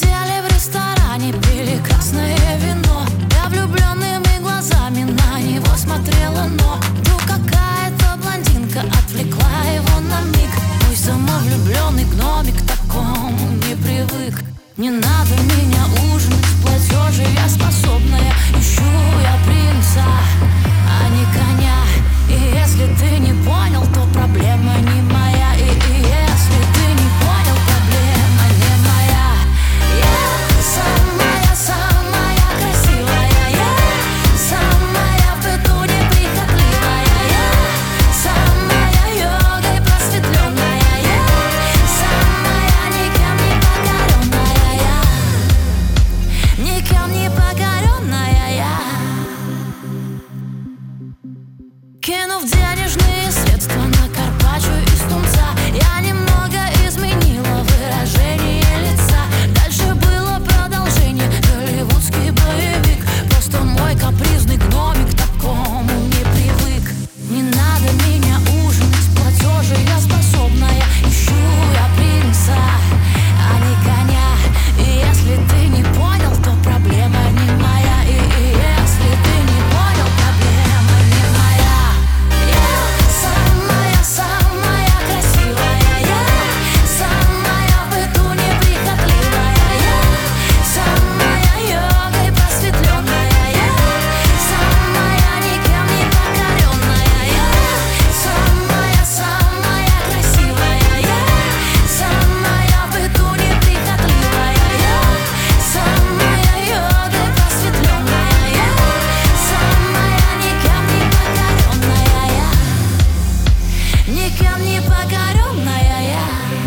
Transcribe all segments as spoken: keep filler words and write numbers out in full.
сидели в ресторане, пили красное вино. Я влюбленными глазами на него смотрела, но вдруг какая-то блондинка отвлекла его на миг. Мой самовлюбленный гномик к такому не привык. Не надо меня ужинать, в платеже я способная. Ищу я принца, а не коня. И если ты не понял, то проблема не моя. И, и если ты не понял, проблема не моя. Я самая, самая красивая. Я самая в быту неприхотливая. Я самая йогой просветленная. Я самая никем не покоренная. Я никем не покоренная. Я кинув денежные средства на карпаччо из тунца, я немного изменила выражение лица. Дальше было продолжение, голливудский боевик. Просто мой капризный гномик к такому не привык. Не надо меня ужинать, в платеже я способная. Ищу я принца, а не коня. И если ты не понял, то проблема не моя. И, и если ты не понял, проблема не моя. Я самая, самая красивая. Я самая в быту неприхотливая. Я самая йогой просветленная. Я самая никем не покоренная. Я самая, самая красивая. Я самая в быту неприхотливая. Я самая йогой просветленная. Я самая никем не покоренная. Я никем не покоренная. Я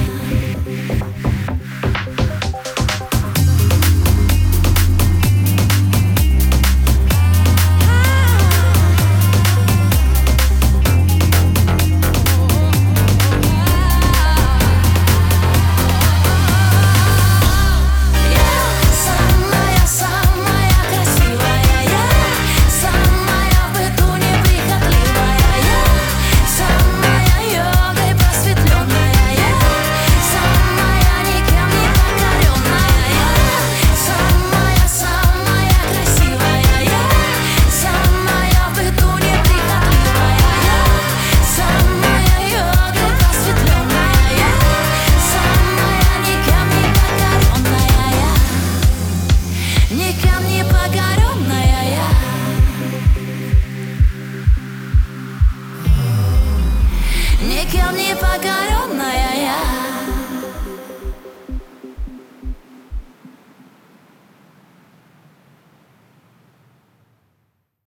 самая, самая красивая. Я самая в быту неприхотливая. Я самая йогой просветленная. Я самая никем не покоренная. Я самая, самая красивая. Я самая в быту неприхотливая. Я самая йогой просветленная. Я самая никем не покоренная. Я никем не покоренная. Я никем не покоренная.